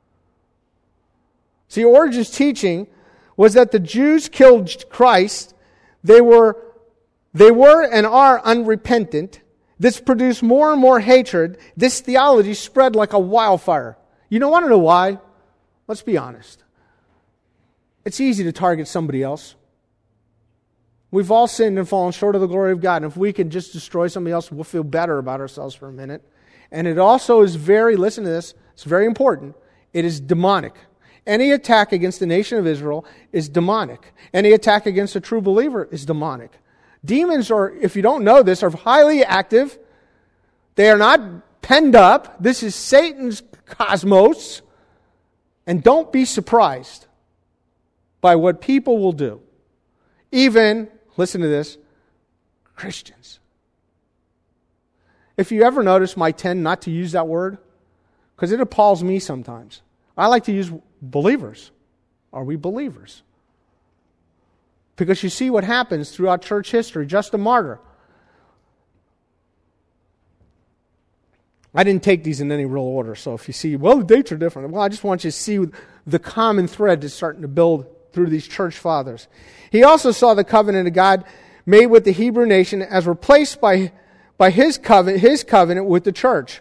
Speaker 1: See, Origen's teaching was that the Jews killed Christ. They were, they were and are unrepentant. This produced more and more hatred. This theology spread like a wildfire. You don't want to know why? Let's be honest. It's easy to target somebody else. We've all sinned and fallen short of the glory of God. And if we can just destroy somebody else, we'll feel better about ourselves for a minute. And it also is very, listen to this, it's very important. It is demonic. Any attack against the nation of Israel is demonic. Any attack against a true believer is demonic. Demons are, if you don't know this, are highly active. They are not penned up. This is Satan's cosmos. And don't be surprised by what people will do. Even, listen to this, Christians. If you ever notice my tend not to use that word, because it appalls me sometimes. I like to use believers. Are we believers? Because you see what happens throughout church history. Justin Martyr. I didn't take these in any real order, so if you see, well, the dates are different. Well, I just want you to see the common thread that's starting to build through these church fathers. He also saw the covenant of God made with the Hebrew nation as replaced by, by his covenant, his covenant with the church.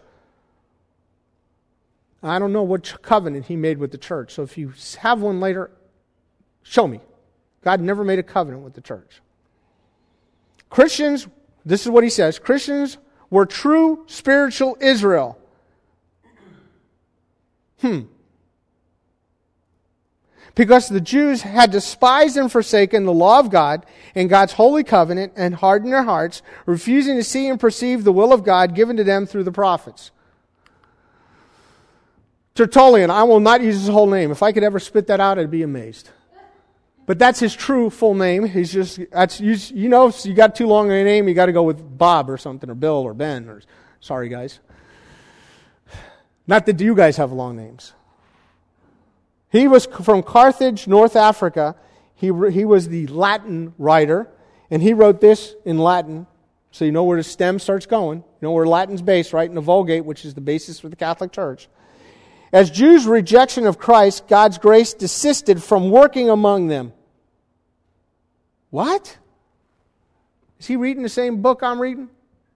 Speaker 1: I don't know what covenant he made with the church, so if you have one later, show me. God never made a covenant with the church. Christians, this is what he says, Christians were true spiritual Israel. Hmm. Because the Jews had despised and forsaken the law of God and God's holy covenant and hardened their hearts, refusing to see and perceive the will of God given to them through the prophets. Tertullian, I will not use his whole name. If I could ever spit that out, I'd be amazed. But that's his true full name. He's just, that's, you, you know, if you got too long a name, you got to go with Bob or something, or Bill or Ben, or, sorry guys. Not that you guys have long names. He was from Carthage, North Africa. He, he was the Latin writer, and he wrote this in Latin. So you know where the stem starts going. You know where Latin's based, right? In the Vulgate, which is the basis for the Catholic Church. As Jews' rejection of Christ, God's grace desisted from working among them. What? Is he reading the same book I'm reading?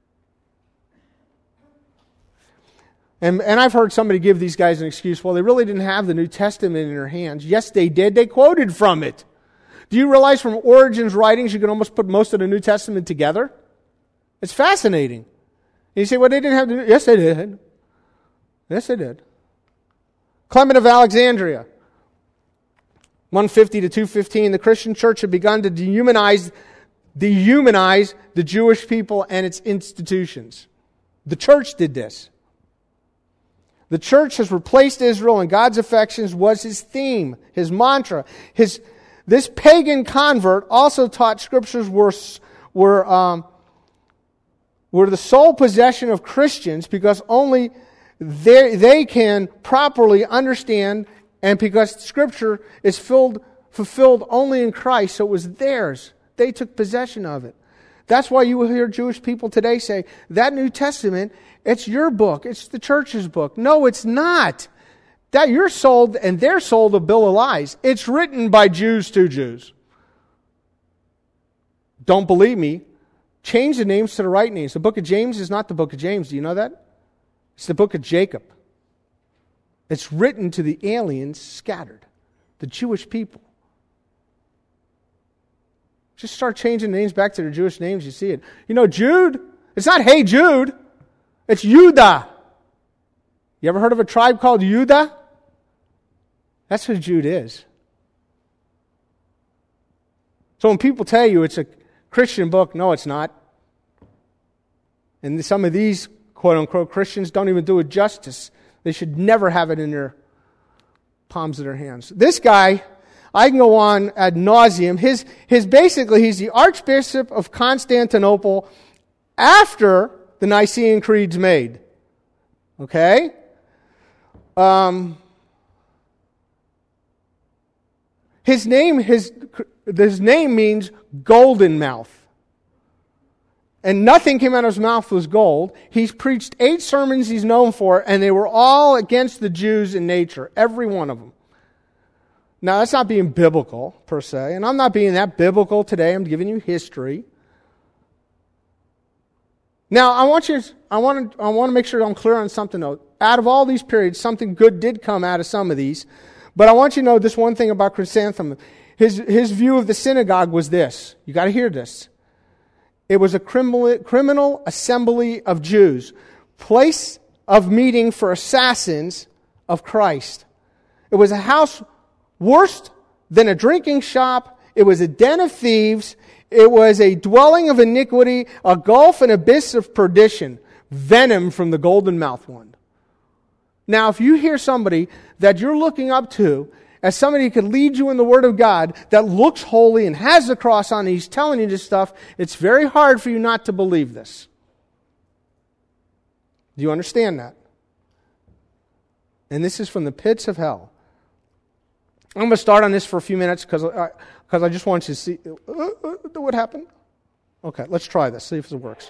Speaker 1: And, and I've heard somebody give these guys an excuse. Well, they really didn't have the New Testament in their hands. Yes, they did. They quoted from it. Do you realize from Origen's writings you can almost put most of the New Testament together? It's fascinating. And you say, well, they didn't have to do... Yes, they did. Yes, they did. Clement of Alexandria, one fifty to two fifteen, the Christian church had begun to dehumanize, dehumanize the Jewish people and its institutions. The church did this. The church has replaced Israel, and God's affections was his theme, his mantra. His This pagan convert also taught scriptures were, were, um, were the sole possession of Christians because only they, they can properly understand, and because Scripture is filled, fulfilled only in Christ, so it was theirs. They took possession of it. That's why you will hear Jewish people today say, that New Testament, it's your book, it's the church's book. No, it's not. That you're sold, and they're sold a bill of lies. It's written by Jews to Jews. Don't believe me? Change the names to the right names. The book of James is not the book of James. Do you know that? It's the book of Jacob. It's written to the aliens scattered, the Jewish people. Just start changing names back to their Jewish names, you see it. You know, Jude, it's not Hey Jude, it's Judah. You ever heard of a tribe called Judah? That's who Jude is. So when people tell you it's a Christian book, no, it's not. And some of these quote-unquote Christians don't even do it justice. They should never have it in their palms of their hands. This guy, I can go on ad nauseum. His, his basically, he's the Archbishop of Constantinople after the Nicene Creed's made. Okay? Um, his name, his, his name means golden mouth. And nothing came out of his mouth was gold. He's preached eight sermons he's known for, and they were all against the Jews in nature. Every one of them. Now, that's not being biblical, per se. And I'm not being that biblical today. I'm giving you history. Now, I want you, I want to, I want to make sure I'm clear on something, though. Out of all these periods, something good did come out of some of these. But I want you to know this one thing about Chrysanthemum. His, his view of the synagogue was this. You got to hear this. It was a criminal, criminal assembly of Jews, place of meeting for assassins of Christ. It was a house worse than a drinking shop. It was a den of thieves. It was a dwelling of iniquity, a gulf and abyss of perdition, venom from the golden mouth one. Now, if you hear somebody that you're looking up to as somebody who could lead you in the Word of God that looks holy and has the cross on and he's telling you this stuff, it's very hard for you not to believe this. Do you understand that? And this is from the pits of hell. I'm going to start on this for a few minutes because I, because I just want you to see uh, uh, what happened. Okay, let's try this, see if it works.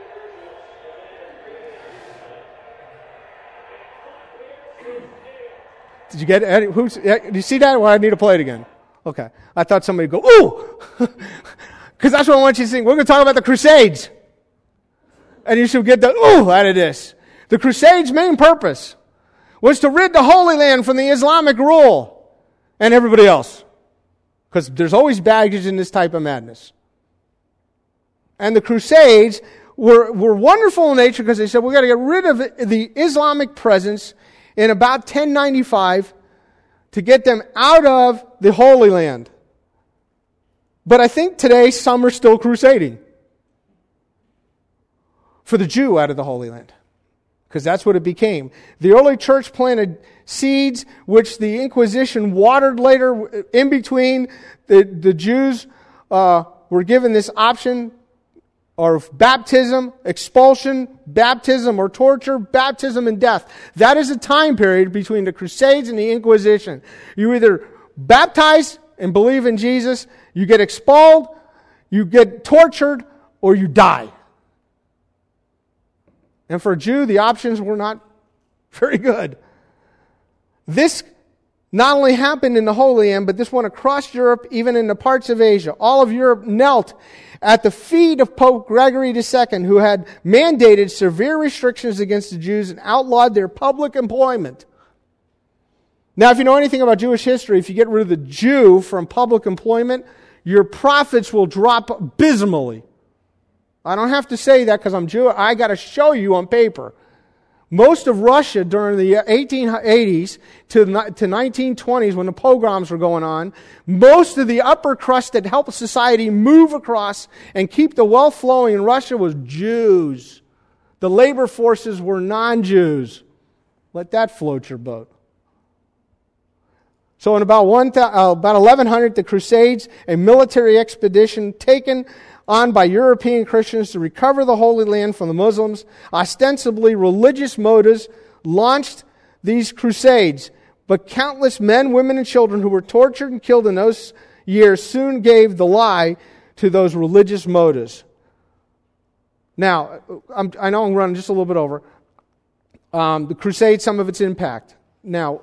Speaker 1: Did you get it? Who's, do you see that? Well, I need to play it again. Okay. I thought somebody would go, ooh! Because that's what I want you to see. We're going to talk about the Crusades. And you should get the ooh out of this. The Crusades' main purpose was to rid the Holy Land from the Islamic rule and everybody else. Because there's always baggage in this type of madness. And the Crusades were, were wonderful in nature because they said, we've got to get rid of the Islamic presence in about ten ninety-five to get them out of the Holy Land. But I think today some are still crusading for the Jew out of the Holy Land. Because that's what it became. The early church planted seeds, which the Inquisition watered later. In between, the, the Jews uh, were given this option or baptism, expulsion, baptism or torture, baptism and death. That is a time period between the Crusades and the Inquisition. You either baptize and believe in Jesus, you get expelled, you get tortured, or you die. And for a Jew, the options were not very good. This not only happened in the Holy Land, but this went across Europe, even in the parts of Asia. All of Europe knelt at the feet of Pope Gregory the Second, who had mandated severe restrictions against the Jews and outlawed their public employment. Now, if you know anything about Jewish history, if you get rid of the Jew from public employment, your profits will drop abysmally. I don't have to say that because I'm Jewish. I got to show you on paper. Most of Russia during the eighteen eighties to the nineteen twenties, when the pogroms were going on, most of the upper crust that helped society move across and keep the wealth flowing in Russia was Jews. The labor forces were non-Jews. Let that float your boat. So in about one, uh, about eleven hundred, the Crusades, a military expedition taken on by European Christians to recover the Holy Land from the Muslims, ostensibly religious motives, launched these crusades. But countless men, women, and children who were tortured and killed in those years soon gave the lie to those religious motives. Now, I'm, I know I'm running just a little bit over. Um, the Crusades, some of its impact. Now,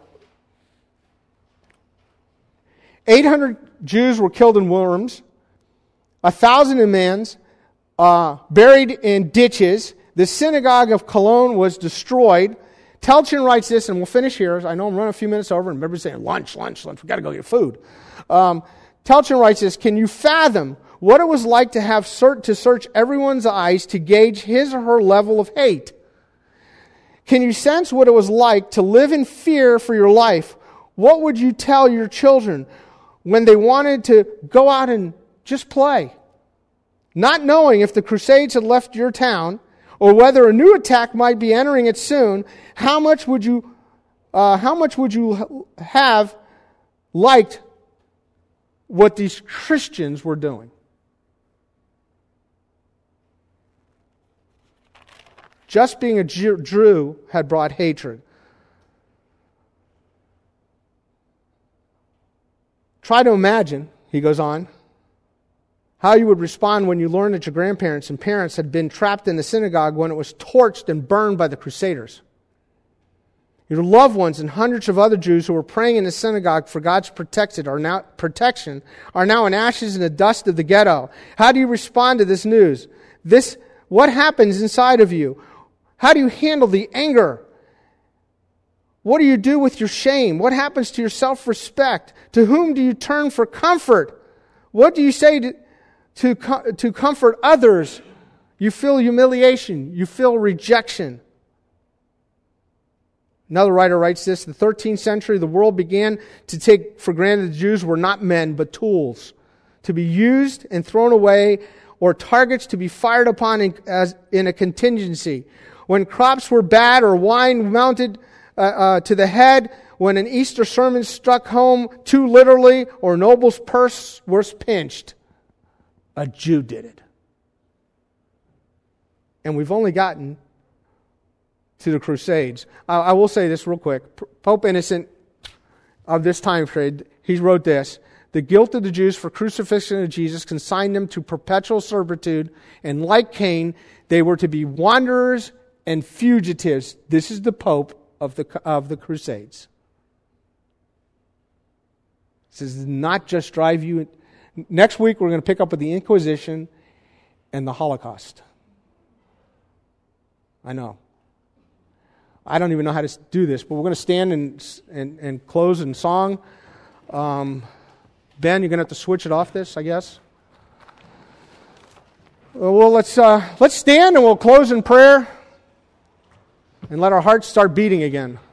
Speaker 1: eight hundred Jews were killed in Worms. A thousand in Mans, uh, buried in ditches. The synagogue of Cologne was destroyed. Telchin writes this, and we'll finish here. I know I'm running a few minutes over, and everybody's saying, lunch, lunch, lunch. We've got to go get food. Um, Telchin writes this, can you fathom what it was like to have cert- to search everyone's eyes to gauge his or her level of hate? Can you sense what it was like to live in fear for your life? What would you tell your children when they wanted to go out and just play? Not knowing if the Crusades had left your town or whether a new attack might be entering it soon, how much would you, uh, how much would you have liked what these Christians were doing? Just being a Jew had brought hatred. Try to imagine, he goes on, how you would respond when you learned that your grandparents and parents had been trapped in the synagogue when it was torched and burned by the Crusaders. Your loved ones and hundreds of other Jews who were praying in the synagogue for God's protected are now, protection are now in ashes in the dust of the ghetto. How do you respond to this news? This, what happens inside of you? How do you handle the anger? What do you do with your shame? What happens to your self-respect? To whom do you turn for comfort? What do you say to To, to comfort others? You feel humiliation. You feel rejection. Another writer writes this, the thirteenth century, the world began to take for granted the Jews were not men, but tools, to be used and thrown away, or targets to be fired upon in, as, in a contingency. When crops were bad or wine mounted uh, uh, to the head, when an Easter sermon struck home too literally, or noble's purse was pinched, a Jew did it. And we've only gotten to the Crusades. I, I will say this real quick. Pope Innocent of this time period, he wrote this, the guilt of the Jews for crucifixion of Jesus consigned them to perpetual servitude, and like Cain, they were to be wanderers and fugitives. This is the Pope of the, of the Crusades. This does not just drive you. Next week, we're going to pick up with the Inquisition and the Holocaust. I know. I don't even know how to do this, but we're going to stand and and, and close in song. Um, Ben, you're going to have to switch it off this, I guess. Well, let's uh, let's stand and we'll close in prayer and let our hearts start beating again.